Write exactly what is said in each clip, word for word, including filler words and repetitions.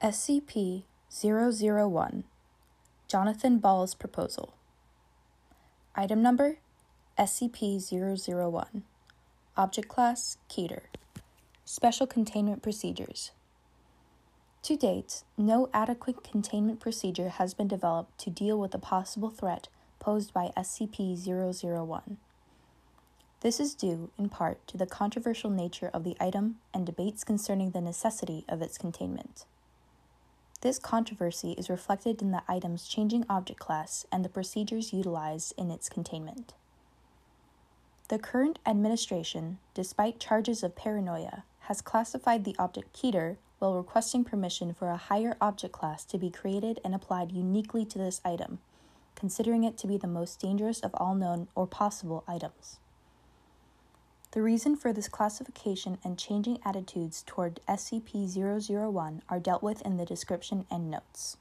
S C P zero zero one, Jonathan Ball's Proposal. Item number, S C P zero zero one. Object Class, Keter. Special Containment Procedures. To date, no adequate containment procedure has been developed to deal with the possible threat posed by S C P zero zero one. This is due, in part, to the controversial nature of the item and debates concerning the necessity of its containment. This controversy is reflected in the item's changing object class and the procedures utilized in its containment. The current administration, despite charges of paranoia, has classified the object Keter while requesting permission for a higher object class to be created and applied uniquely to this item, considering it to be the most dangerous of all known or possible items. The reason for this classification and changing attitudes toward S C P zero zero one are dealt with in the description and notes.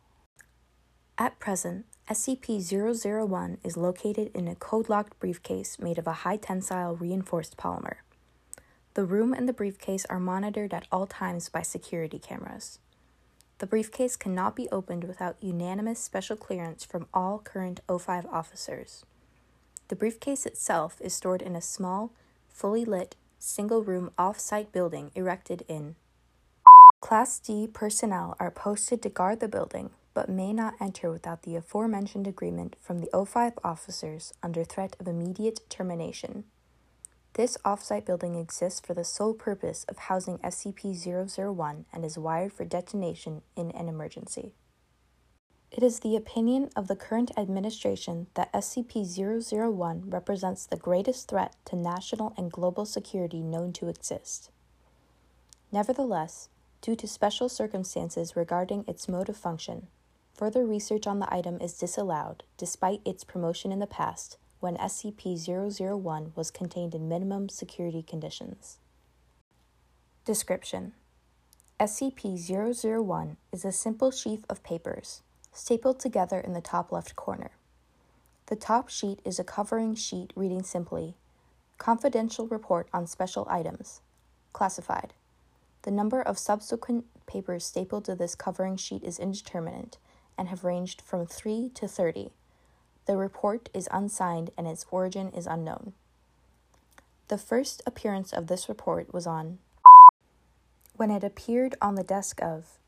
At present, S C P zero zero one is located in a code-locked briefcase made of a high-tensile reinforced polymer. The room and the briefcase are monitored at all times by security cameras. The briefcase cannot be opened without unanimous special clearance from all current O five officers. The briefcase itself is stored in a small, fully lit, single-room off-site building erected in. Class D personnel are posted to guard the building, but may not enter without the aforementioned agreement from the O five officers under threat of immediate termination. This off-site building exists for the sole purpose of housing S C P zero zero one and is wired for detonation in an emergency. It is the opinion of the current administration that S C P zero zero one represents the greatest threat to national and global security known to exist. Nevertheless, due to special circumstances regarding its mode of function, further research on the item is disallowed despite its promotion in the past when S C P zero zero one was contained in minimum security conditions. Description: S C P zero zero one is a simple sheaf of papers, stapled together in the top left corner. The top sheet is a covering sheet reading simply, Confidential Report on Special Items, Classified. The number of subsequent papers stapled to this covering sheet is indeterminate and have ranged from three to thirty. The report is unsigned and its origin is unknown. The first appearance of this report was on when it appeared on the desk of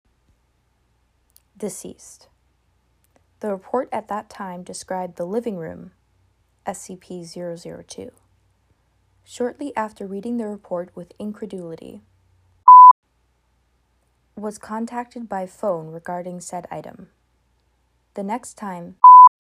deceased. The report at that time described the living room, S C P zero zero two. Shortly after reading the report with incredulity, was contacted by phone regarding said item. The next time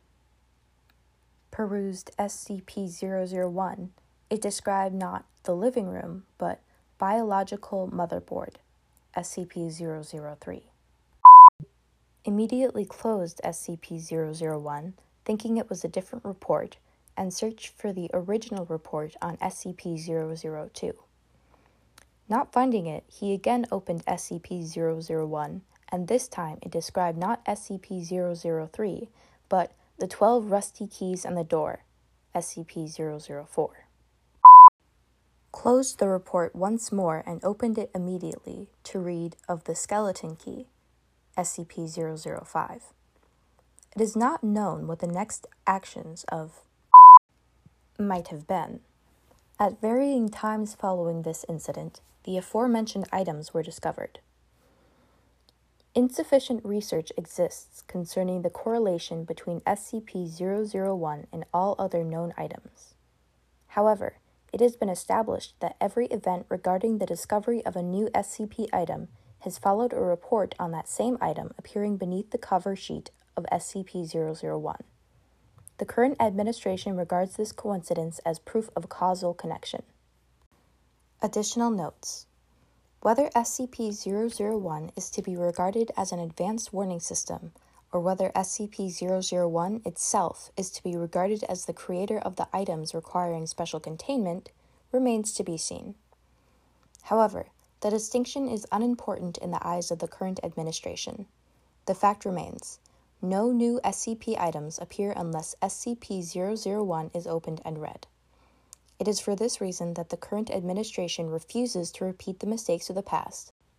perused S C P zero zero one, it described not the living room, but biological motherboard, S C P zero zero three. Immediately closed S C P zero zero one, thinking it was a different report, and searched for the original report on S C P zero zero two. Not finding it, he again opened S C P zero zero one, and this time it described not S C P zero zero three, but the twelve rusty keys on the door, S C P zero zero four. Closed the report once more and opened it immediately to read of the skeleton key, S C P zero zero five. It is not known what the next actions of might have been. At varying times following this incident, the aforementioned items were discovered. Insufficient research exists concerning the correlation between S C P zero zero one and all other known items. However, it has been established that every event regarding the discovery of a new S C P item has followed a report on that same item appearing beneath the cover sheet of S C P zero zero one. The current administration regards this coincidence as proof of causal connection. Additional notes: whether S C P zero zero one is to be regarded as an advanced warning system, or whether S C P zero zero one itself is to be regarded as the creator of the items requiring special containment, remains to be seen. However, the distinction is unimportant in the eyes of the current administration. The fact remains: no new S C P items appear unless S C P zero zero one is opened and read. It is for this reason that the current administration refuses to repeat the mistakes of the past.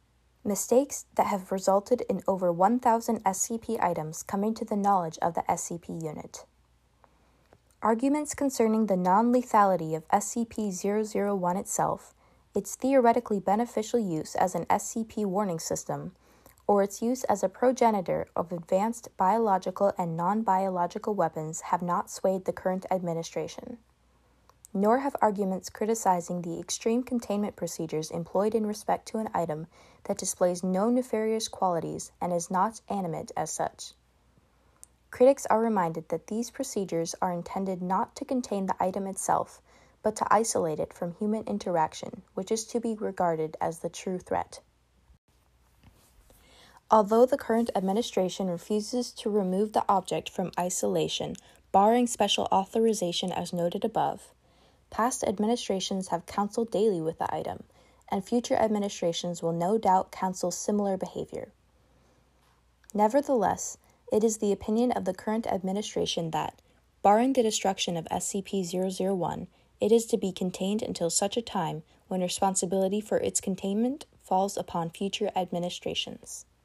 mistakes that have resulted in over one thousand S C P items coming to the knowledge of the S C P unit. Arguments concerning the non-lethality of S C P zero zero one itself, its theoretically beneficial use as an S C P warning system, or its use as a progenitor of advanced biological and non-biological weapons have not swayed the current administration. Nor have arguments criticizing the extreme containment procedures employed in respect to an item that displays no nefarious qualities and is not animate as such. Critics are reminded that these procedures are intended not to contain the item itself, but to isolate it from human interaction, which is to be regarded as the true threat. Although the current administration refuses to remove the object from isolation, barring special authorization as noted above, past administrations have counseled daily with the item, and future administrations will no doubt counsel similar behavior. Nevertheless, it is the opinion of the current administration that, barring the destruction of S C P zero zero one, it is to be contained until such a time when responsibility for its containment falls upon future administrations.